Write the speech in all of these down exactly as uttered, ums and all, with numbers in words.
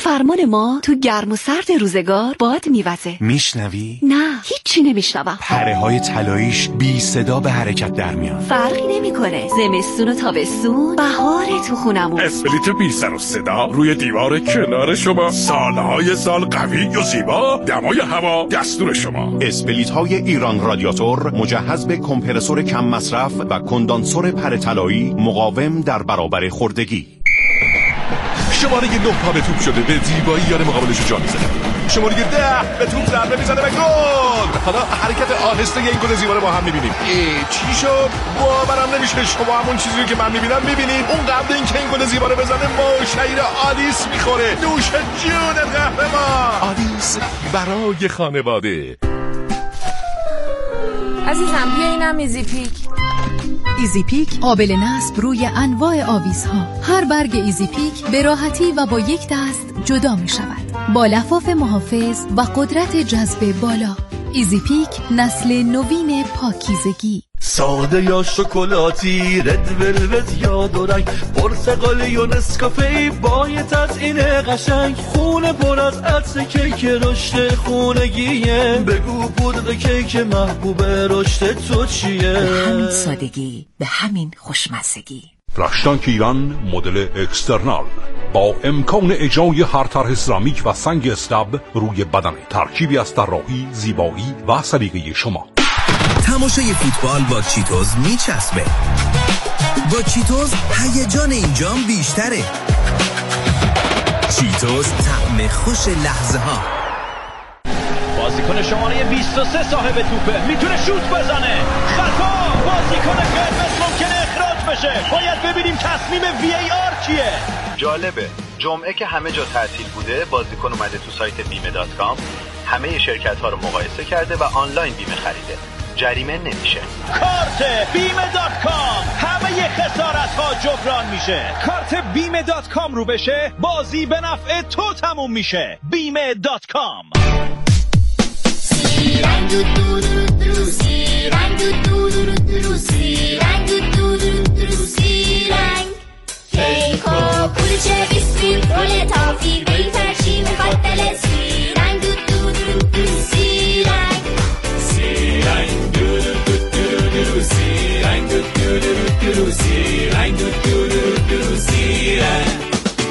فرمان ما تو گرم و سرد روزگار باد میوزه. میشنوی؟ نه هیچی نمیشنوم. پره های طلاییش بی صدا به حرکت در میان. فرقی نمیکنه زمستون و تابستون، بهار تو خونمون. اسپلیت بی سر و صدا روی دیوار کنار شما، سالهای سال قوی و زیبا، دمای هوا دستور شما. اسپلیت های ایران رادیاتور مجهز به کمپرسور کم مصرف و کندانسور پره طلایی مقاوم در برابر خوردگی. شماره نه پا به توپ شده، به زیبایی یار مقابلش جا میزنه. شماره ده به توپ ضربه میزنه و گل. حالا حرکت آهسته این گل زیبا رو با هم میبینیم. چی شد؟ باورم نمیشه شما همون چیزی رو که من میبینم میبینید. اون قبل اینکه این گل زیبا رو بزنه ما شیر آلیس میخوره. نوش جون قهرمان. آلیس برای خانواده. عزیزم بیا اینم ایزی پیک. ایزی پیک قابل نصب روی انواع آویزها. هر برگ ایزی پیک به راحتی و با یک دست جدا می شود، با لفاف محافظ و قدرت جذب بالا. ایزی پیک نسل نوین پاکیزگی. ساده یا شکلاتی، رد ولوت یا دورنگ، پرتقالی یا نسکافه با یه تزیین قشنگ، خونه پر از عطر کیک رشد خونگیه. بگو پودر کیک محبوب رشد تو چیه؟ به همین سادگی، به همین خوشمزگی. رشتانک ایران مدل اکسترنال با امکان اجرای هر طرح سرامیک و سنگ استاب روی بدن، ترکیبی از طراحی، زیبایی و سلیقه شما. تماشای فوتبال با چیتوز میچسبه. با چیتوز هیجان اینجام بیشتره. چیتوز طعم خوش لحظه ها. بازیکن شماره بیست و سه صاحب توپه، میتونه شوت بزنه. خطا، بازیکن قرمز ممکنه اخراج بشه. باید ببینیم تصمیم وی ای آر چیه. جالبه، جمعه که همه جا تعطیل بوده بازیکن اومده تو سایت بیمه دات کام، همه شرکت ها رو مقایسه کرده و آنلاین بیمه خریده. جریمه نمیشه. کارت بیمه دات کام، همه خسارت ها جبران میشه. کارت بیمه دات کام رو بشه، بازی به نفع تو تموم میشه. بیمه دات کام. سی رنگ دو دو دو سی رنگ دو دو دو سی رنگ دو دو دو سی رنگ کیکو کلچه بیسکویت رول تافی ویفر چی میخواد دل سی رنگ دو دو دو سی رنگ سی رنگ دو دو دو دو سی رنگ دو دو دو سی رنگ دو دو دو سی رنگ.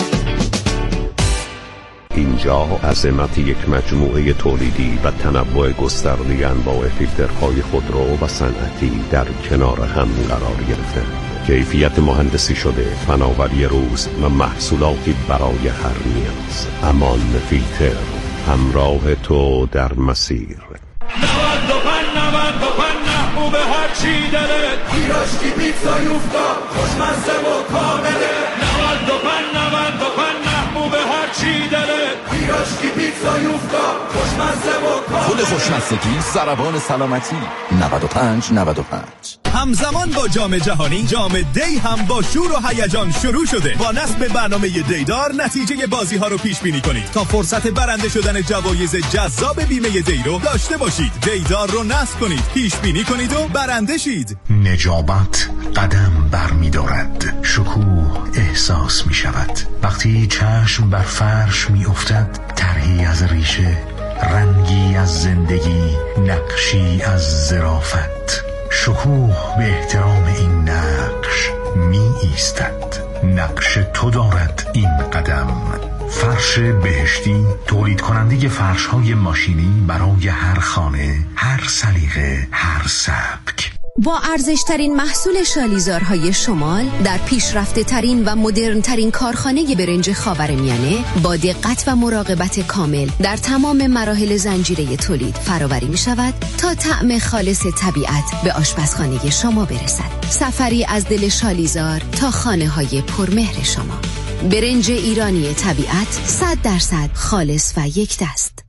اینجا عظمت یک مجموعه تولیدی و تنوع گسترده انواع فیلترهای خودرو و صنعتی در کنار هم قرار گرفته. کیفیت مهندسی شده، فناوری روز و محصولاتی برای هر نیاز. امان فیلتر، همراه تو در مسیر. نود و پنج نود و پنج محبوب هر چی دلت، پیراشکی پیتزا یوفتا خوشمزه و کامله. نود و پنج نود و پنج محبوب هر چی دلت، پیراشکی پیتزا یوفتا خوشمزه و کامله. پول خوشمزگی ضربان سلامتی. نود و پنج نود و پنج. همزمان با جام جهانی، جام دی هم با شور و هیجان شروع شده. با نصب برنامه دیدار نتیجه بازی ها رو پیش بینی کنید تا فرصت برنده شدن جوایز جذاب بیمه دی رو داشته باشید. دیدار رو نصب کنید، پیش بینی کنید و برنده شید. نجابت قدم بر می دارد، شکوه احساس می شود وقتی چشم بر فرش می افتد. طرحی از ریشه، رنگی از زندگی، نقشی از ظرافت. شکوه به احترام این نقش می ایستد. نقش تو دارد این قدم. فرش بهشتی، تولید کننده فرش های ماشینی برای هر خانه، هر سلیقه، هر سبک. با ارزشترین محصول شالیزارهای شمال در پیشرفته ترین و مدرن ترین کارخانه برنج خاورمیانه با دقت و مراقبت کامل در تمام مراحل زنجیره تولید فراوری می شود تا طعم خالص طبیعت به آشپزخانه شما برسد. سفری از دل شالیزار تا خانه های پرمهر شما. برنج ایرانی طبیعت، صد درصد خالص و یک دست.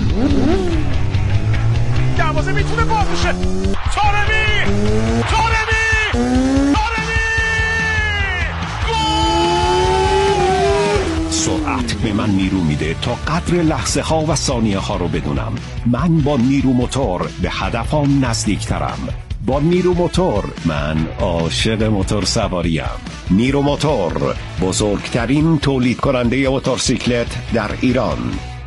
دروازه میتونه باز بشه. طارمی طارمی طارمی گل! سرعت به من نیرو میده تا قدر لحظه ها و ثانیه ها رو بدونم. من با نیرو موتور به هدفم نزدیکترم. با نیرو موتور. من عاشق موتور سواریم. نیرو موتور، بزرگترین تولید کننده موتورسیکلت در ایران.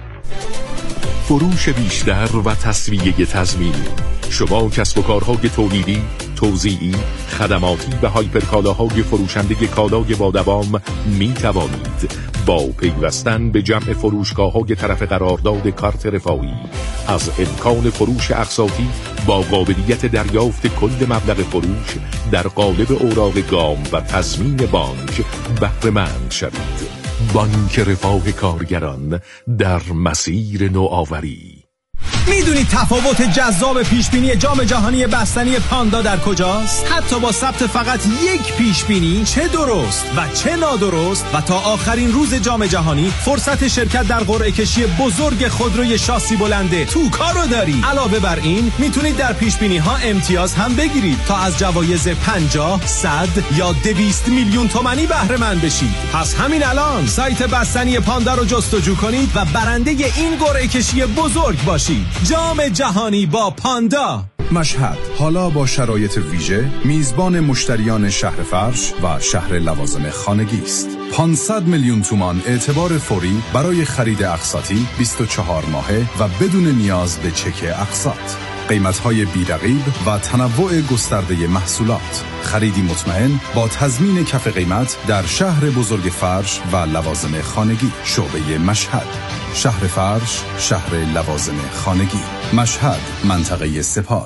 فروش بیشتر و تسویه تضمینی. شما کسب و کارهای تولیدی، توزیعی، خدماتی و هایپرکالاهای فروشنده کالای با دوام می توانید با پیوستن به جمع فروشگاه‌های طرف قرارداد کارت رفاهی از امکان فروش اقساطی با قابلیت دریافت کل مبلغ فروش در قالب اوراق گام و تضمین بانک بهره مند شوید. بانک رفاه کارگران در مسیر نوآوری. میدونید تفاوت جذاب پیشبینی جام جهانی بستنی پاندا در کجاست؟ حتی با ثبت فقط یک پیشبینی، چه درست و چه نادرست، و تا آخرین روز جام جهانی فرصت شرکت در قرعه کشی بزرگ خودروی شاسی بلنده توکا رو داری. علاوه بر این میتونید در پیشبینی ها امتیاز هم بگیرید تا از جوایز پنجاه، صد یا دویست میلیون تومانی بهره مند بشید. پس همین الان سایت بستنی پاندا رو جستجو کنید و برنده این قرعه کشی بزرگ باشید. جام جهانی با پاندا. مشهد حالا با شرایط ویژه میزبان مشتریان شهر فرش و شهر لوازم خانگی است. پانصد میلیون تومان اعتبار فوری برای خرید اقساطی بیست و چهار ماهه و بدون نیاز به چک اقساط. قیمت‌های بی‌رقیب و تنوع گسترده محصولات. خریدی مطمئن با تضمین کف قیمت در شهر بزرگ فرش و لوازم خانگی. شعبه مشهد، شهر فرش، شهر لوازم خانگی. مشهد، منطقه سپاد.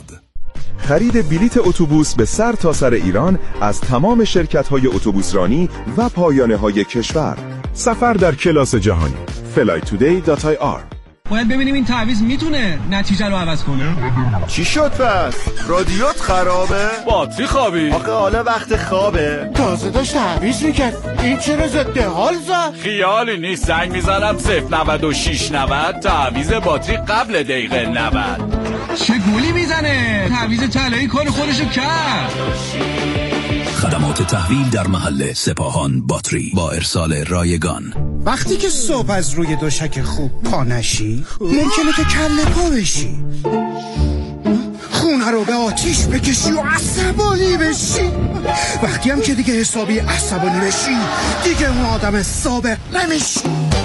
خرید بلیت اتوبوس به سر تا سر ایران از تمام شرکت‌های اتوبوسرانی و پایانه‌های کشور. سفر در کلاس جهانی. فلای تودی دات آی آر. باید ببینیم این تعویض میتونه نتیجه رو عوض کنه. چی شد پس؟ رادیوت خرابه؟ باتری خوابی؟ آخه حالا وقت خوابه. تازه داشت تعویض میکرد. این چرا ضد حال زد؟ خیالی نیست، زنگ میزنم صفر نود و شش نود تعویض باتری قبل دقیقه نود. چه گولی میزنه؟ تعویض طلایی کار خودشو کرد. خدمات تحویل در محل سپاهان باتری با ارسال رایگان. وقتی که صبح از روی دوشک خوب پا نشی ممکنه که کله پا بشی، خونه رو به آتیش بکشی و عصبانی بشی. وقتی هم که دیگه حسابی عصبانی بشی دیگه اون آدم سابق نمیشی.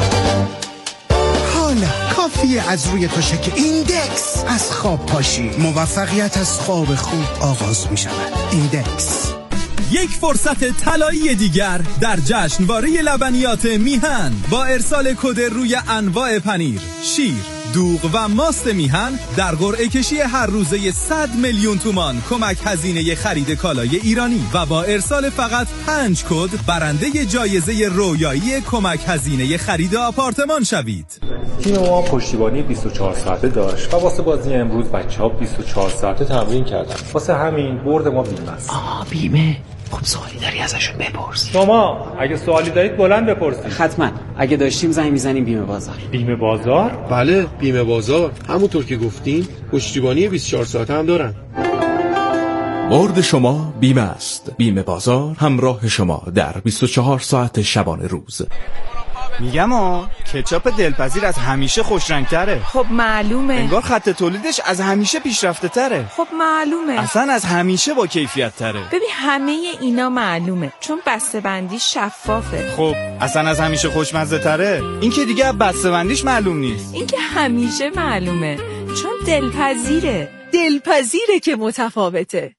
حالا کافیه از روی دوشک ایندکس از خواب پاشی. موفقیت از خواب خوب آغاز می شود. ایندکس. یک فرصت طلایی دیگر در جشنواره لبنیات میهن با ارسال کد روی انواع پنیر، شیر، دوغ و ماست میهن در قرعه کشی هر روزه صد میلیون تومان کمک هزینه خرید کالای ایرانی و با ارسال فقط پنج کد برنده جایزه رویایی کمک هزینه خرید آپارتمان شوید. تیم ما پشتیبانی بیست و چهار ساعته داشت و واسه بازی امروز بچه‌ها بیست و چهار ساعته تمرین کردن. واسه همین برد ما بیمه است. آها بیمه. خب سوالی داری ازشون بپرس. شما اگه سوالی دارید بلند بپرسید. حتما. اگه داشتیم زنگ میزنیم بیمه بازار. بیمه بازار؟ بله بیمه بازار. همونطور که گفتین پشتیبانی بیست و چهار ساعته هم دارن. برد شما بیمه است. بیمه بازار همراه شما در بیست و چهار ساعت شبانه روز. میگم ها کچاپ دلپذیر از همیشه خوشرنگتره. خب معلومه. انگار خط تولیدش از همیشه پیشرفته تره. خب معلومه. اصلا از همیشه با کیفیت تره. ببین همه اینا معلومه چون بسته بندی شفافه. خب اصلا از همیشه خوشمزه تره. این که دیگه بسته بندیش معلوم نیست. این که همیشه معلومه چون دلپذیره. دلپذیره که متفاوته.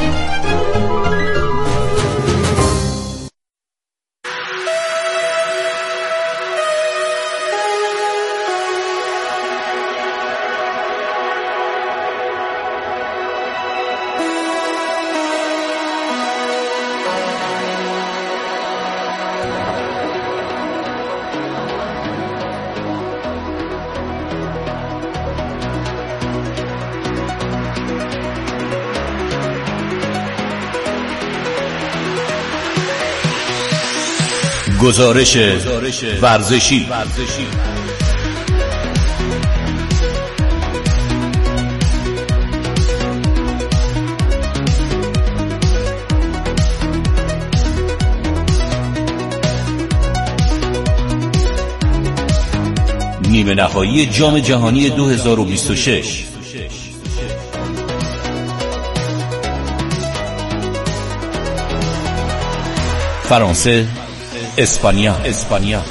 گزارش ورزشی. نیمه نهایی جام جهانی دو هزار و بیست و شش. فرانسه، اسپانیا اسپانیا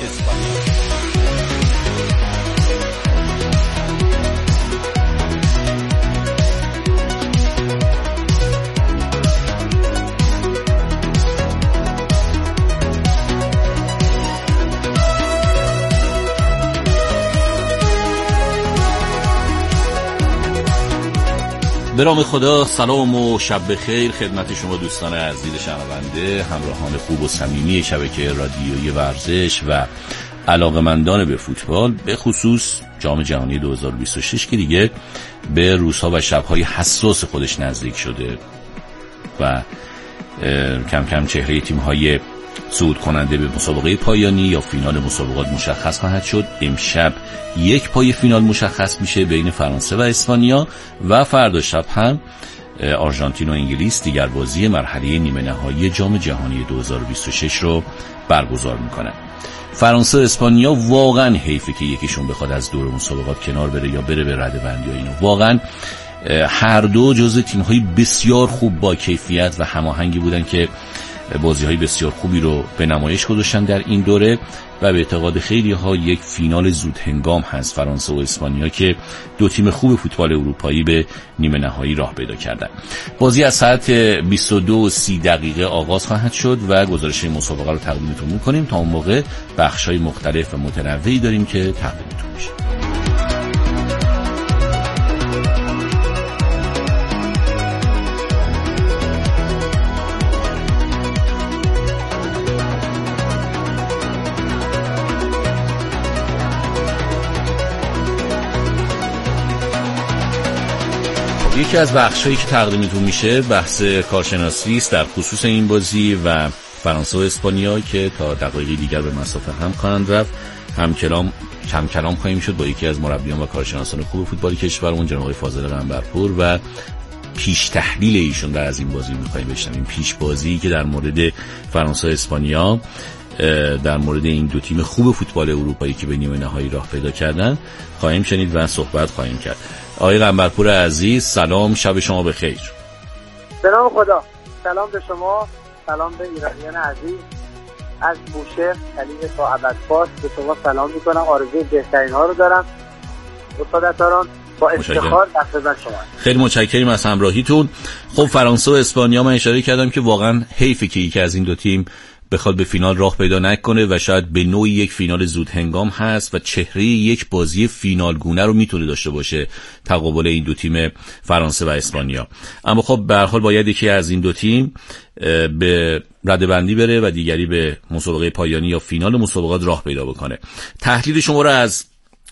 به نام خدا، سلام و شب بخیر خدمت شما دوستان عزیز شنونده، همراهان خوب و صمیمی شبکه رادیویی ورزش و علاقه‌مندان به فوتبال، به خصوص جام جهانی دو هزار و بیست و شش که دیگه به روزها و شب‌های حساس خودش نزدیک شده و کم کم چهره تیم‌های صعود کننده به مسابقه پایانی یا فینال مسابقات مشخص خواهد شد. امشب یک پای فینال مشخص میشه بین فرانسه و اسپانیا و فردا شب هم آرژانتین و انگلیس دیگر بازی مرحله نیمه نهایی جام جهانی دو هزار و بیست و شش رو برگزار میکنن. فرانسه و اسپانیا واقعا حیفه که یکیشون بخواد از دور مسابقات کنار بره یا بره به رده‌بندی و اینو. واقعا هر دو جزو تیم‌های بسیار خوب با کیفیت و هماهنگی بودن که بازی‌های بسیار خوبی رو به نمایش گذاشتن در این دوره و به اعتقاد خیلی‌ها یک فینال زود هنگام هست فرانسه و اسپانیا که دو تیم خوب فوتبال اروپایی به نیمه نهایی راه پیدا کردن. بازی از ساعت بیست و دو و سی دقیقه آغاز خواهد شد و گزارش مسابقه رو تقدیمتون می‌کنیم. تا اون موقع بخش‌های مختلف و متنوعی داریم که تقدیمتون میشه. یکی از بخشایی که تقدیمتون میشه بحث کارشناسی است در خصوص این بازی و فرانسه و اسپانیا که تا دقایقی دیگر به مسافه هم خواهند رفت. هم کلام کم کلام خواهیم شد با یکی از مربیان و کارشناسان خوب فوتبال کشورمون جناب آقای فاضل قنبرپور و پیش تحلیل ایشون را از این بازی می‌خوایم بشنویم. پیش بازی که در مورد فرانسه و اسپانیا، در مورد این دو تیم خوب فوتبال اروپایی که به نیمه نهایی راه پیدا کردن خواهیم شنید و صحبت خواهیم کرد. آقای قنبرپور عزیز، سلام، شب شما بخیر. به نام خدا، سلام به شما، سلام به ایرانیان عزیز. از بوشهر خلیل تا ابدپاس به شما سلام میکنم، آرزوی بهترین ها رو دارم. استادتاران با افتخار در خدمت شما. خیلی متشکریم از همراهیتون. خب فرانسه و اسپانیا، من اشاره کردم که واقعا حیفه که یکی از این دو تیم بخواد به فینال راه پیدا نکنه و شاید به نوعی یک فینال زود هنگام هست و چهره یک بازی فینال گونه رو میتونه داشته باشه تقابل این دو تیم فرانسه و اسپانیا. اما خب به هر حال باید یکی از این دو تیم به رده‌بندی بره و دیگری به مسابقه پایانی یا فینال مسابقات راه پیدا بکنه. تحلیل شما رو از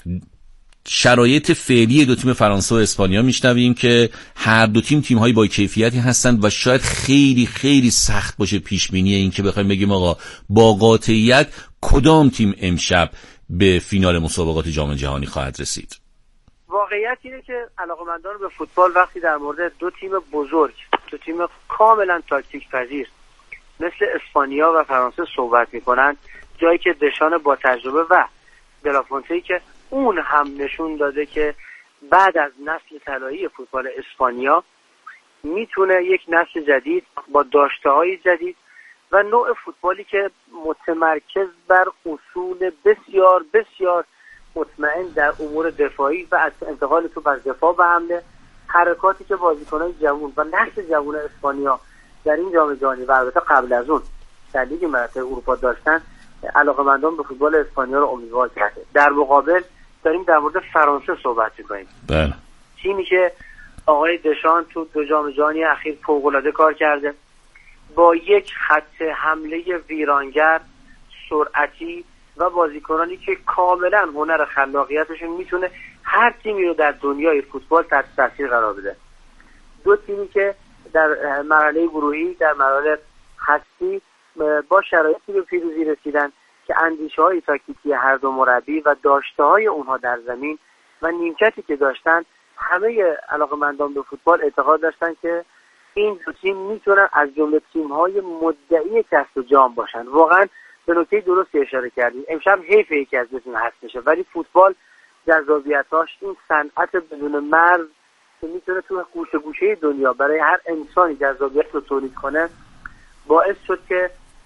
شرایط فعلی دو تیم فرانسه و اسپانیا میشنویم که هر دو تیم تیم‌های با کیفیتی هستند و شاید خیلی خیلی سخت باشه پیش بینی این که بخوایم بگیم آقا با قاطعیت کدام تیم امشب به فینال مسابقات جام جهانی خواهد رسید. واقعیت اینه که علاقه‌مندان به فوتبال وقتی در مورد دو تیم بزرگ، دو تیم کاملا تاکتیک پذیر مثل اسپانیا و فرانسه صحبت می‌کنن، جایی که دشان با تجربه و دلافونته که اون هم نشون داده که بعد از نسل طلایی فوتبال اسپانیا میتونه یک نسل جدید با داشته‌های جدید و نوع فوتبالی که متمرکز بر اصول بسیار بسیار مطمئن در امور دفاعی و از انتقال توپ از دفاع به حمله، حرکاتی که بازیکنان جوان و نسل جوان اسپانیا در این جام جهانی و البته قبل از اون در لیگ ملت‌های اروپا داشتن، علاقه‌مندان به فوتبال اسپانیا رو امیدوار کرده. در مقابل داریم در مورد فرانسه صحبت می‌کنیم. بله. تیمی که آقای دشان تو دو جام جهانی اخیر فوق‌العاده کار کرده، با یک خط حمله ویرانگر، سرعتی و بازیکنانی که کاملا هنر خلاقیتشون میتونه هر تیمی رو در دنیای فوتبال تحت تاثیر قرار بده. دو تیمی که در مرحله گروهی، در مرحله هستی با شرایطی به پیروزی رسیدن که اندیشه‌های تاکتیکی هر دو مربی و داشته‌های اونها در زمین و نیمکتی که داشتن، همه علاقه‌مندان به فوتبال اعتقاد داشتن که این دو تیم میتونن از جمله تیم‌های مدعی کسب جام باشن. واقعا به نکته درستی اشاره کردید. امشب حیف یکی از دو تیم حذف بشه، ولی فوتبال جذابیتاش این صنعت بدون مرز که میتونه تو گوشه گوشه دنیا برای هر انسانی جذابیت رو تولید کنه، باعث شد که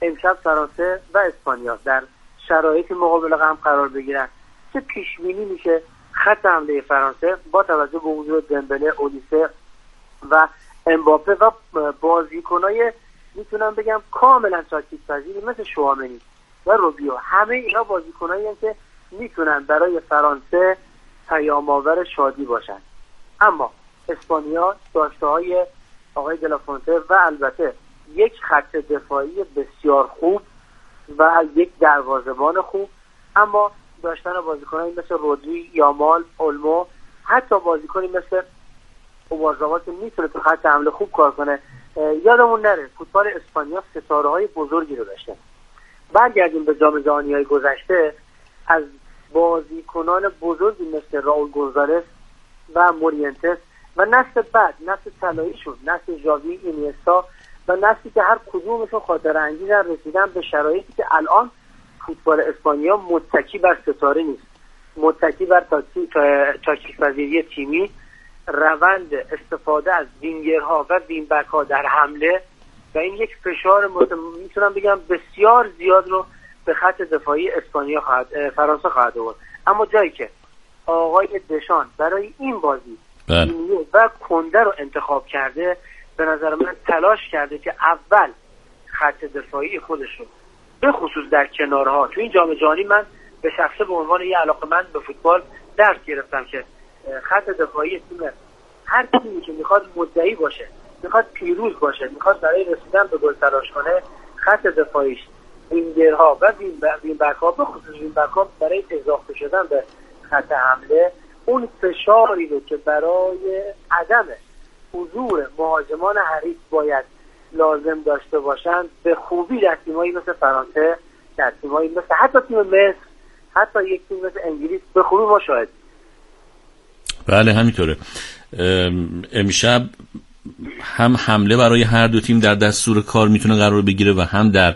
امشب فرانسه و اسپانیا در شرایط مقابل هم قرار بگیرن، چه پیش بینی میشه خط حمله فرانسه با توجه به حضور دمبله، اولیسه و امباپه و بازیکنای میتونم بگم کاملا تاکتیک پذیری مثل شوامنی و روبیو. همه اینا بازیکنایی هستن که میتونن برای فرانسه پیام‌آور شادی باشن. اما اسپانیا داشته‌های آقای دلافونته و البته یک خط دفاعی بسیار خوب و یک دروازه‌بان خوب، اما داشتن بازیکنایی مثل رودری، یامال، اولمو، حتی بازیکنی مثل اوارزاوا که میتونه تو خط حمله خوب کار کنه. یادمون نره فوتبال اسپانیا ستاره‌های بزرگی رو داشته. برگردیم به جام جهانی‌های گذشته، از بازیکنان بزرگی مثل راول گونزالس و مورینتس و نسل بعد، نسل طلاییشون، نسل ژاوی، اینیستا و نسلی که هر کدومشون خاطر انگیزن رسیدن به شرایطی که الان فوتبال اسپانیا متکی بر ستاره نیست، متکی بر تاکتیک پذیری تیمی، روند استفاده از وینگرها و وینبک ها در حمله و این یک فشار مت... میتونم بگم بسیار زیاد رو به خط دفاعی اسپانیا خواهد فرانسه خواهد آورد. اما جایی که آقای دشان برای این بازی اینیو و کنده رو انتخاب کرده، به نظر من تلاش کرده که اول خط دفاعی خودش رو به خصوص در کنارها، تو این جام جهانی من به شخصه به عنوان یه علاقه‌مند به فوتبال درس گرفتم که خط دفاعی تیم، هر تیمی که میخواد مدعی باشه، میخواد پیروز باشه، میخواد برای رسیدن به گل تلاش کنه، خط دفاعیش وینگرها و وینبک ها به خصوص وینبک ها برای اضافه شدن به خط حمله اون فشاری رو که برای عدم حضور مهاجمان حریف باید لازم داشته باشند به خوبی در تیمایی مثل فرانسه، در تیمایی مثل حتی تیم مصر، حتی یک تیم مثل انگلیس به خوبی ما شاهد. بله همینطوره. امشب هم حمله برای هر دو تیم در دستور کار میتونه قرار بگیره و هم در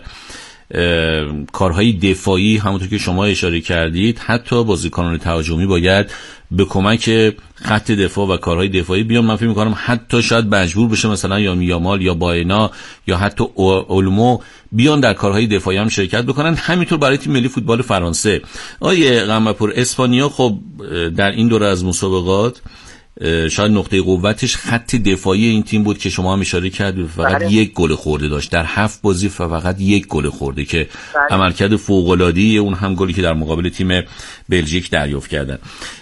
کارهای دفاعی همونطور که شما اشاره کردید حتی بازیکنان تهاجمی باید به کمک خط دفاع و کارهای دفاعی بیان. من فکر می‌کنم حتی شاید مجبور بشه مثلا یا یامال یا باینا یا حتی اولمو بیان در کارهای دفاعی هم شرکت بکنن. همینطور برای تیم ملی فوتبال فرانسه. آیه قمرپور، اسپانیا خب در این دوره از مسابقات شاید نقطه قوتش خط دفاعی این تیم بود که شما هم اشاره کردید، فقط بله. یک گل خورده داشت در هفت بازی، فقط یک گل خورده که بله. عملکرد فوق‌العاده‌ای اون هم گلی که در مقابل تیم بلژیک دریافت کردن.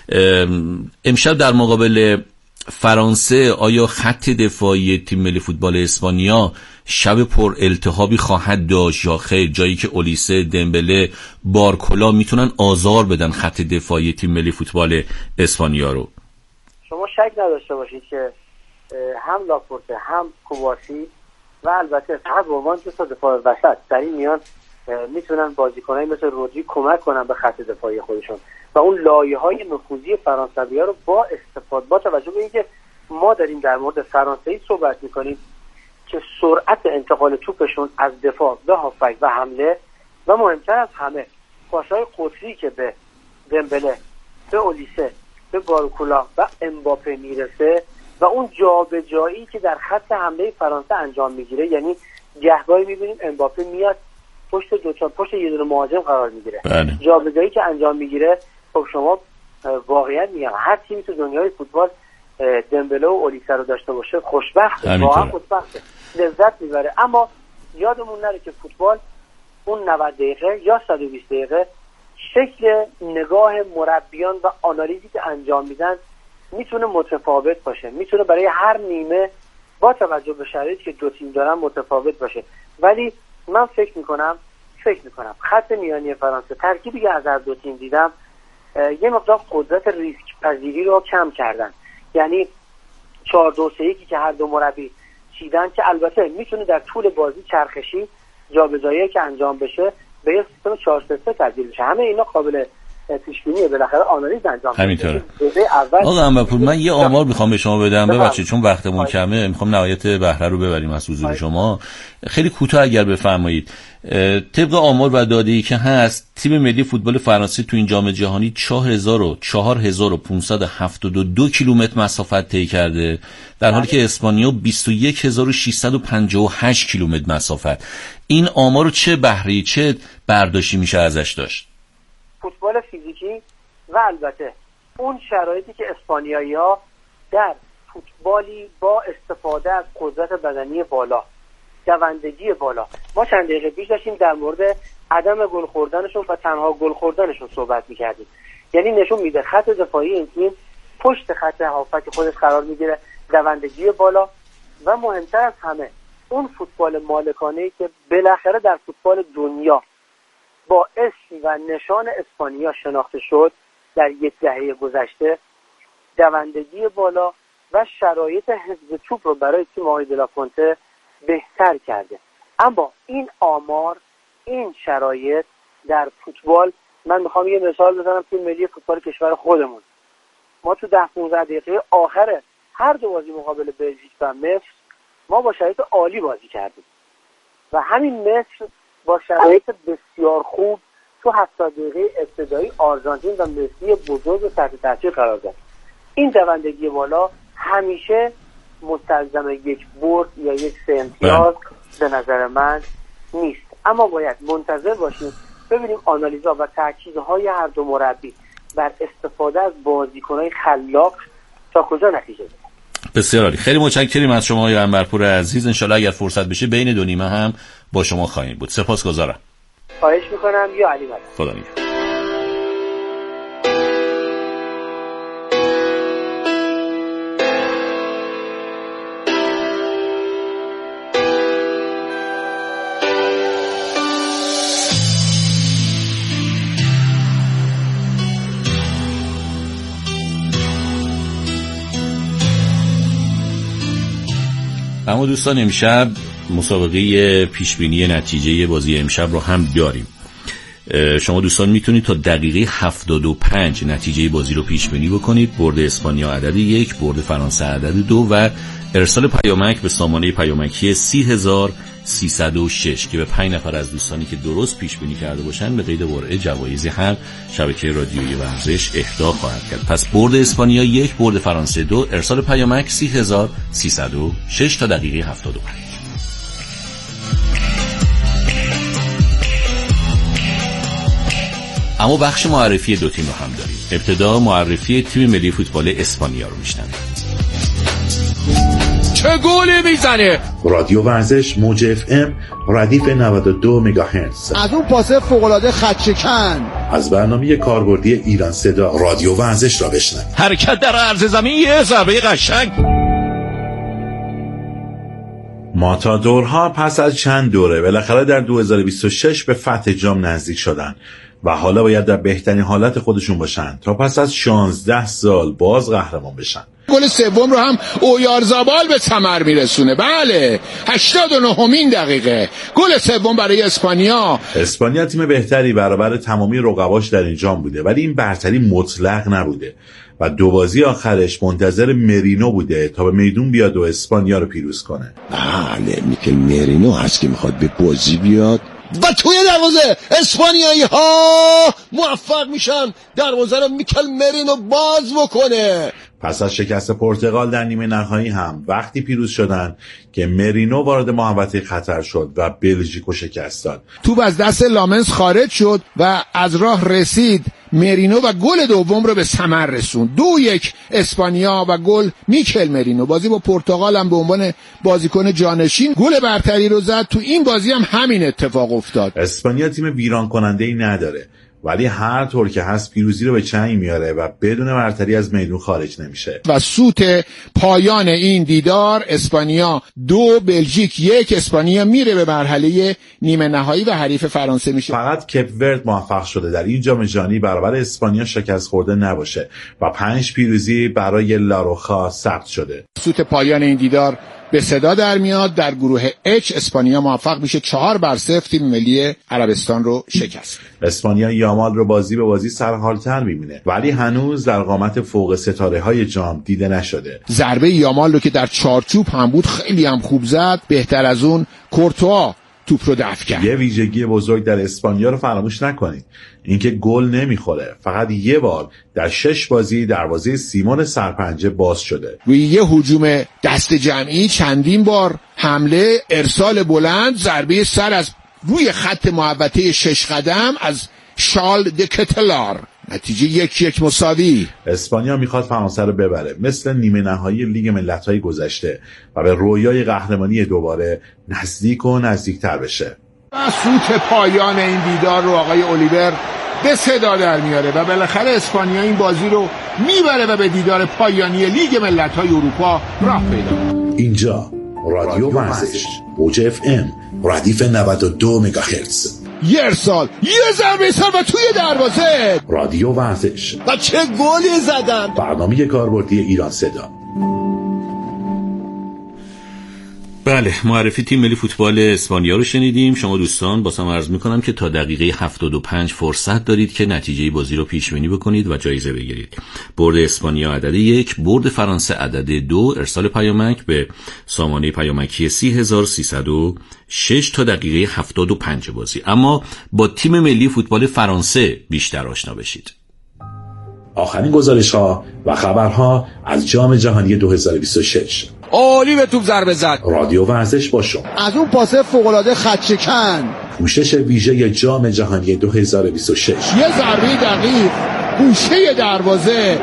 امشب در مقابل فرانسه آیا خط دفاعی تیم ملی فوتبال اسپانیا شب پر التهابی خواهد داشت یا خیر، جایی که اولیسه، دمبله، بارکولا میتونن آزار بدن خط دفاعی تیم ملی فوتبال اسپانیا رو؟ شما شک نداشته باشید که هم لاپورته هم کوواسی و البته فقط به عنوان دو دفاع وسط در این میان میتونن بازیکنایی مثل رودری کمک کنن به خط دفاعی خودشون و اون لایه‌های نفوذی فرانسوی‌ها رو با استفاده با توجه به اینکه ما داریم در مورد فرانسوی صحبت می‌کنیم که سرعت انتقال توپشون از دفاع به هافک و حمله و مهمتر از همه پاس‌های قطری که به دمبله، به اولیسه، به بارکولا و امباپه میرسه و اون جابجایی که در خط حمله فرانسه انجام میگیره، یعنی گهگاهی میبینیم امباپه میاد پشت دو تا پشت یه دونه مهاجم قرار میگیره. جابجایی که انجام میگیره، خب شما واقعا میگم هر تیمی تو دنیای فوتبال دمبله و اولیسه رو داشته باشه خوشبخته، واقعا خوشبخته، لذت میبره. اما یادمون نره که فوتبال اون نود دقیقه یا صد و بیست دقیقه شکل نگاه مربیان و آنالیزی که انجام میدن میتونه متفاوت باشه، میتونه برای هر نیمه با توجه به شرایطی که دو تیم دارن متفاوت باشه. ولی من فکر میکنم فکر میکنم خط میانی فرانسه، ترکیبی که از هر دو تیم دیدم، یه مقدار قدرت ریسک پذیری رو کم کردن. یعنی چهار دو سه یک که هر دو مربی چیدن که البته میتونه در طول بازی چرخشی جابجایی که انجام بشه به یه سیستم چهار سه سه تبدیل بشه. همه اینا قابل پیشبینی بالاخره آنالیز انجام همینطوره. آقا انورپور من یه آمار میخوام به شما بدم، ببخشید چون وقتمون کمه، میخوام نهایت بهره رو ببریم از حضور شما. خیلی کوتاه اگر بفرمایید، طبق آمار و داده‌ای که هست تیم ملی فوتبال فرانسه تو این جام جهانی چهار هزار و پانصد و هفتاد و دو کیلومتر مسافت طی کرده، در حالی که اسپانیا بیست و یک هزار و ششصد و پنجاه و هشت کیلومتر مسافت. این آمار رو چه بهره‌ای چه برداشتی میشه ازش داشت؟ فوتبال فیزیکی و البته اون شرایطی که اسپانیایی‌ها در فوتبالی با استفاده از قدرت بدنی بالا، دوندگی بالا، ما چند دقیقه پیش داشتیم در مورد عدم گل خوردنشون و تنها گل خوردنشون صحبت می‌کردیم. یعنی نشون میده خط دفاعی این تیم پشت خط هافک خودش قرار میگیره، دوندگی بالا و مهمتر از همه اون فوتبال مالکانه‌ای که بالاخره در فوتبال دنیا با اسم و نشان اسپانیا شناخته شد در یک دهه گذشته، دوندگی بالا و شرایط حفظ توپ رو برای تیم آقای دلافونته بهتر کرده. اما این آمار، این شرایط در فوتبال، من میخوام یه مثال بزنم. تیم ملی فوتبال کشور خودمون، ما تو ده پانزده دقیقه آخر هر دو بازی مقابل بلژیک و مصر ما با شرایط عالی بازی کردیم و همین مصر با شرایط بسیار خوب تو هفتاد دقیقه ابتدایی آرژانتین و مسی بزرگ و تحت تاثیر قرار داد. این دوندگی بالا همیشه مستلزم یک برد یا یک سه امتیاز به نظر من نیست، اما باید منتظر باشیم ببینیم آنالیزها و تاکیدهای هر دو مربی بر استفاده از بازیکن‌های خلاق تا کجا نتیجه بده. بسیار عالی، خیلی متشکریم از شما آقای انورپور عزیز. انشالله اگر فرصت بشه بین دو نیمه هم با شما خواهیم بود. سپاسگزارم. خواهش میکنم. یا علی مدد. خدا نگهدار. اما دوستان امشب مسابقه پیشبینی نتیجه بازی امشب رو هم داریم. شما دوستان میتونید تا دقیقه هفتاد و پنج نتیجه بازی رو پیشبینی بکنید. برد اسپانیا عدد یک، برد فرانسه عدد دو و ارسال پیامک به سامانه پیامکی سی هزار سیصد و شش که به پنج نفر از دوستانی که درست پیشبینی کرده باشن به قید قرعه جوایزی هم شبکه رادیویی ورزش اهدا خواهد کرد. پس برد اسپانیا یک، برد فرانسه دو، ارسال پیامک سی هزار سیصد و شش تا دقیقه هفتاد و پنج. اما بخش معرفی دو تیم رو هم داریم. ابتدا معرفی تیم ملی فوتبال اسپانیا رو میشنوید. چه گلی میزنه! رادیو ورزش موج اف ام ردیف نود و دو مگاهرتز. از اون پاسه فوق‌العاده خدشکن. از برنامه کاربردی ایران صدا رادیو ورزش را بشنوید. حرکت در عرض زمین یه ضربه قشنگ. ماتادورها پس از چند دوره بالاخره در دو هزار و بیست و شش به فتح جام نزدیک شدن و حالا باید در بهترین حالت خودشون باشن تا پس از شانزده سال باز قهرمان بشن. گل سوم رو هم اویارزابال به ثمر میرسونه. بله، هشتاد و نهمین دقیقه گل سوم برای اسپانیا. اسپانیا تیم بهتری برابر تمامی رقباش در این جام بوده، ولی این برتری مطلق نبوده و دو بازی آخرش منتظر مرینو بوده تا به میدون بیاد و اسپانیا رو پیروز کنه. بله، میکل مرینو هست که میخواد به بازی بیاد و توی دروازه اسپانیایی ها موفق میشن دروازه رو میکل مرینو باز بکنه. پس از شکست پرتغال در نیمه نهایی هم وقتی پیروز شدن که مرینو وارد محوطه خطر شد و بلژیکو شکست داد. توپ از دست لامنس خارج شد و از راه رسید مرینو و گل دوم رو به ثمر رسوند. دو یک اسپانیا و گل میکل مرینو. بازی با پرتغال هم به عنوان بازیکن جانشین گل برتری رو زد. تو این بازی هم همین اتفاق افتاد. اسپانیا تیم ویران کننده ای نداره، ولی هر طور که هست پیروزی رو به چنگ میاره و بدون برتری از میدون خارج نمیشه. و سوت پایان این دیدار اسپانیا دو بلژیک یک، اسپانیا میره به مرحله نیمه نهایی و حریف فرانسه میشه. فقط کپ ورد موفق شده در این جام جهانی برابر اسپانیا شکست خورده نباشه و پنج پیروزی برای لاروخا ثبت شده. سوت پایان این دیدار به صدا در میاد. در گروه اچ اسپانیا موفق میشه چهار بر صفر تیم ملی عربستان رو شکست. اسپانیا یا یامال رو بازی به بازی سرحالتر می‌بینه، ولی هنوز در قامت فوق ستاره‌های جام دیده نشده. ضربه یامال رو که در چارچوب هم بود خیلی هم خوب زد، بهتر از اون کورتوا توپ رو دفع کرد. یه ویژگی بزرگ در اسپانیا رو فراموش نکنید، اینکه گل نمیخوره. فقط یه بار در شش بازی دروازه سیمون سرپنجه باز شده. روی یه هجوم دست جمعی چندین بار حمله، ارسال بلند، ضربه سر از روی خط محوطه شش قدم از شال د کتلار. نتیجه یک یک مساوی. اسپانیا میخواد فرانسه رو ببره، مثل نیمه نهایی لیگ ملت‌های گذشته، و به رویای قهرمانی دوباره نزدیک و نزدیکتر بشه. سوت پایان این دیدار رو آقای الیور به صدا در میاره و بالاخره اسپانیا این بازی رو میبره و به دیدار پایانی لیگ ملت‌های اروپا راه پیدا. اینجا رادیو ورزش موج اف ام ردیف نود و دو مگاهرتز. یه ارسال، یه ضربه سر و توی دروازه. رادیو ورزش. و چه گلی زدن. برنامه کاربردی ایران صدا. بله، معرفی تیم ملی فوتبال اسپانیا رو شنیدیم. شما دوستان بازم عرض میکنم که تا دقیقه هفتاد و پنج فرصت دارید که نتیجه بازی رو پیش بینی بکنید و جایزه بگیرید. برد اسپانیا عدد یک، برد فرانسه عدد دو، ارسال پیامک به سامانه پیامکی سی هزار و سیصد و شش تا دقیقه هفتاد و پنج بازی. اما با تیم ملی فوتبال فرانسه بیشتر آشنا بشید. آخرین گزارش‌ها و خبرها از جام جهانی دو هزار و بیست و شش. عالی به توپ ضربه زد. رادیو ورزش با شما. از اون پاس فوق‌العاده خط‌شکن. پوشش ویژه جام جهانی دو هزار و بیست و شش. یه ضربه دقیق گوشه دروازه.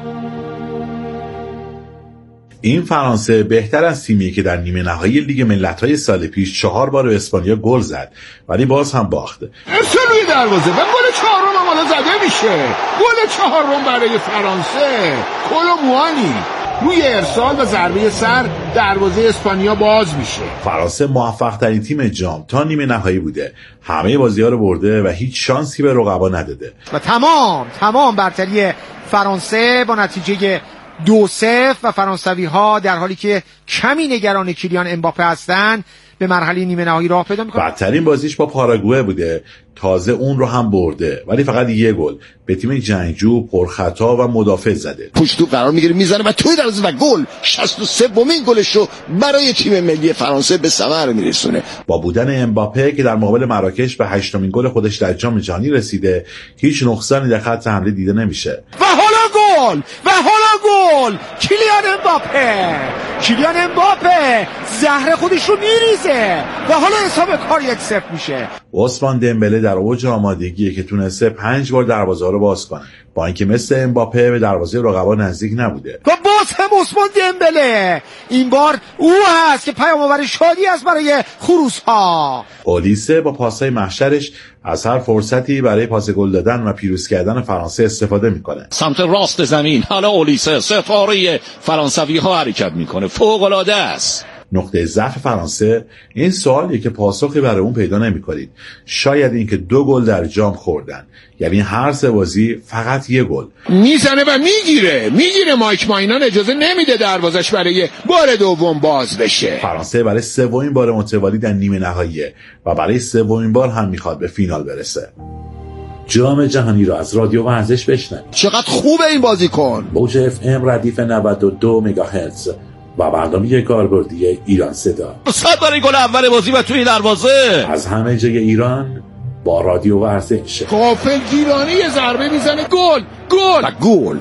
این فرانسه بهتر از تیمی که در نیمه نهایی لیگ ملت‌های سال پیش چهار بار به اسپانیا گل زد، ولی باز هم باخت. ارسال روی دروازه و گل چهارم هم حالا زده میشه. گل چهارم برای فرانسه. کولوموانی روی ارسال و ضربه سر دروازه اسپانیا باز میشه. فرانسه موفق ترین تیم جام تا نیمه نهایی بوده. همه بازی‌ها رو برده و هیچ شانسی به رقبا نداده. و تمام تمام برتری فرانسه با نتیجه دو صفر و فرانسوی ها در حالی که کمی نگران کیلیان امباپه هستن به مرحله نیمه نهایی راه پیدا میکنه. بدترین بازیش با پاراگوئه بوده، تازه اون رو هم برده، ولی فقط یه گل به تیم جنگجو پرخطا و مدافع زده. پشت توپ قرار میگیره میزنه و توی دروازه و گل. شصت و سه بومین گلش رو برای تیم ملی فرانسه به ثمر میرسونه. با بودن امباپه که در مقابل مراکش به هشتمین گل خودش در جام جهانی رسیده، هیچ نقصانی در خط حمله دیده نمیشه. و حالا گل و حالا گل کیلیان امباپه. کیلیان امباپه زهر خودش رو میریزه و حالا حساب کار یک صفر میشه. عثمان دمبله در اوج آمادگیه که تونسته پنج بار دروازه رو باز کنه، با اینکه مثل امباپه به دروازه رقبا نزدیک نبوده. و باز هم عثمان دمبله، این بار او هست که پیام آور شادی است برای خروس ها. اولیسه با پاسای محشرش از هر فرصتی برای پاس گل دادن و پیروز کردن فرانسه استفاده میکنه. سمت راست زمین حالا اولیسه ستاره فرانسوی ها حرکت میکنه، فوق العاده است. نقطه ضعف فرانسه این سوالیه که پاسخی برای اون پیدا نمی‌کنید. شاید این که دو گل در جام خوردن، یعنی هر سه بازی فقط یه گل. میزنه و میگیره میگیره مایک ماینان اجازه نمیده دروازش برای بار دوم باز بشه. فرانسه برای سومین بار متوالی در نیمه نهاییه و برای سومین بار هم میخواد به فینال برسه. جام جهانی رو از رادیو ورزش بشنوید. چقدر خوبه این بازیکن. موج اف ام ردیف نود و دو مگاهرتز و برنامه کاربردی ایران صدا. صد برای گل اول بازی و توی دروازه از همه جای ایران با رادیو ورزش. غافل گیرانی یه ضربه میزنه، گل گل و گل.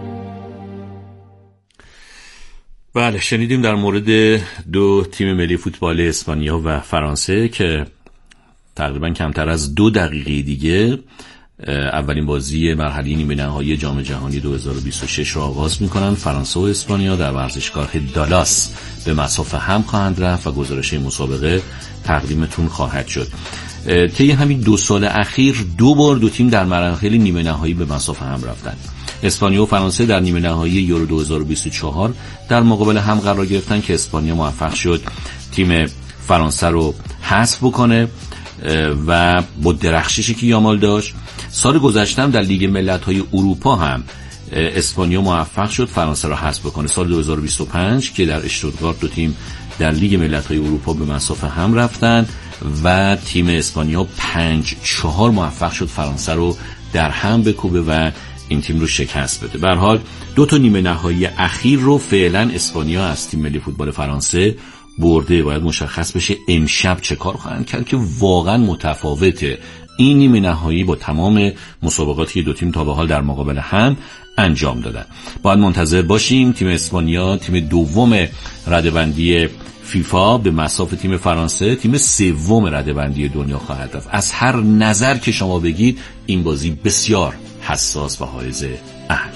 بله، شنیدیم در مورد دو تیم ملی فوتبال اسپانیا و فرانسه که تقریبا کمتر از دو دقیقه دیگه اولین بازی مرحله نیمه نهایی جام جهانی دو هزار و بیست و شش را آغاز می‌کنند. فرانسه و اسپانیا در ورزشگاه دالاس به مسافه هم خواهند رفت و گزارش مسابقه تقدیمتون خواهد شد. طی همین دو سال اخیر دو بار دو تیم در مراحل نیمه نهایی به مسافه هم رفتند. اسپانیا و فرانسه در نیمه نهایی یورو دو هزار و بیست و چهار در مقابل هم قرار گرفتن که اسپانیا موفق شد تیم فرانسه رو حذف بکنه و با درخششی که یامال داشت. سال گذشته هم در لیگ ملت‌های اروپا هم اسپانیا موفق شد فرانسه را حذف بکنه. سال دو هزار و بیست و پنج که در اشتوتگارت دو تیم در لیگ ملت‌های اروپا به مسافه هم رفتن و تیم اسپانیا پنج چهار موفق شد فرانسه رو در هم بکوبه و این تیم رو شکست بده. به هر حال دو تا نیمه نهایی اخیر رو فعلا اسپانیا از تیم ملی فوتبال فرانسه برده. باید مشخص بشه امشب چه کار خواهند کرد که واقعا متفاوته این نیمه نهایی با تمام مسابقاتی دو تیم تا به حال در مقابل هم انجام دادن. باید منتظر باشیم. تیم اسپانیا تیم دوم رده‌بندی فیفا به مصاف تیم فرانسه تیم سوم رده‌بندی دنیا خواهد رفت. از هر نظر که شما بگید این بازی بسیار حساس و حائز